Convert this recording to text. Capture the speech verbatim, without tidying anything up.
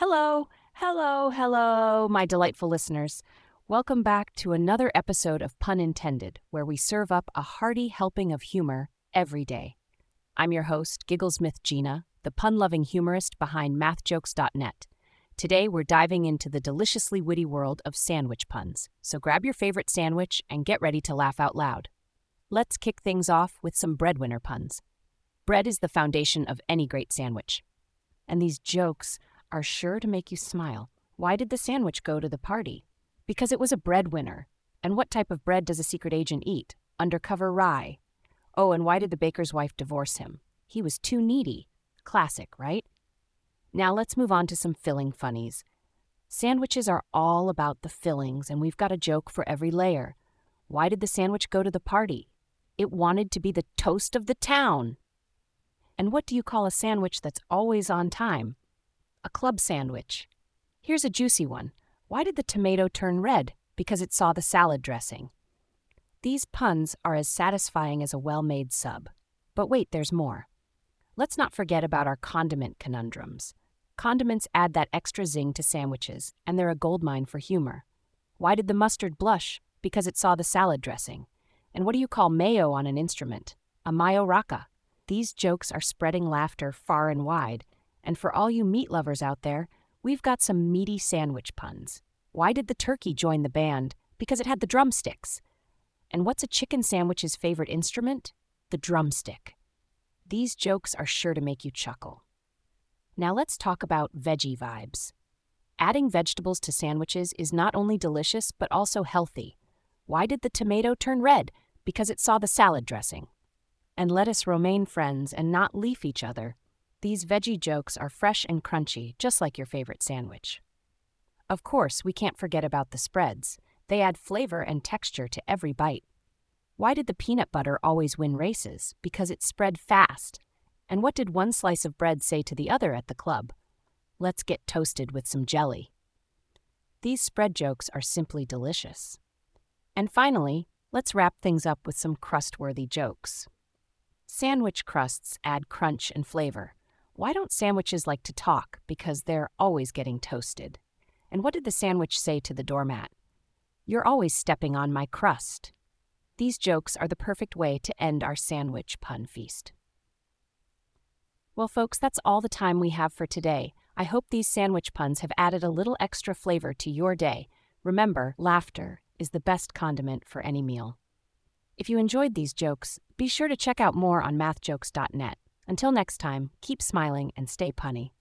Hello, hello, hello, my delightful listeners. Welcome back to another episode of Pun Intended, where we serve up a hearty helping of humor every day. I'm your host, Gigglesmith Gina, the pun-loving humorist behind math jokes dot net. Today, we're diving into the deliciously witty world of sandwich puns, so grab your favorite sandwich and get ready to laugh out loud. Let's kick things off with some breadwinner puns. Bread is the foundation of any great sandwich. And these jokes are sure to make you smile. Why did the sandwich go to the party? Because it was a breadwinner. And what type of bread does a secret agent eat? Undercover rye. Oh, and why did the baker's wife divorce him? He was too needy. Classic, right? Now let's move on to some filling funnies. Sandwiches are all about the fillings, and we've got a joke for every layer. Why did the sandwich go to the party? It wanted to be the toast of the town. And what do you call a sandwich that's always on time? A club sandwich. Here's a juicy one. Why did the tomato turn red? Because it saw the salad dressing. These puns are as satisfying as a well-made sub. But wait, there's more. Let's not forget about our condiment conundrums. Condiments add that extra zing to sandwiches, and they're a goldmine for humor. Why did the mustard blush? Because it saw the salad dressing. And what do you call mayo on an instrument? A mayoraca. These jokes are spreading laughter far and wide. And for all you meat lovers out there, we've got some meaty sandwich puns. Why did the turkey join the band? Because it had the drumsticks. And what's a chicken sandwich's favorite instrument? The drumstick. These jokes are sure to make you chuckle. Now let's talk about veggie vibes. Adding vegetables to sandwiches is not only delicious, but also healthy. Why did the tomato turn red? Because it saw the salad dressing. And let us romaine friends and not leaf each other. These veggie jokes are fresh and crunchy, just like your favorite sandwich. Of course, we can't forget about the spreads. They add flavor and texture to every bite. Why did the peanut butter always win races? Because it spread fast. And what did one slice of bread say to the other at the club? Let's get toasted with some jelly. These spread jokes are simply delicious. And finally, let's wrap things up with some crust-worthy jokes. Sandwich crusts add crunch and flavor. Why don't sandwiches like to talk? Because they're always getting toasted. And what did the sandwich say to the doormat? You're always stepping on my crust. These jokes are the perfect way to end our sandwich pun feast. Well, folks, that's all the time we have for today. I hope these sandwich puns have added a little extra flavor to your day. Remember, laughter is the best condiment for any meal. If you enjoyed these jokes, be sure to check out more on math jokes dot net. Until next time, keep smiling and stay punny.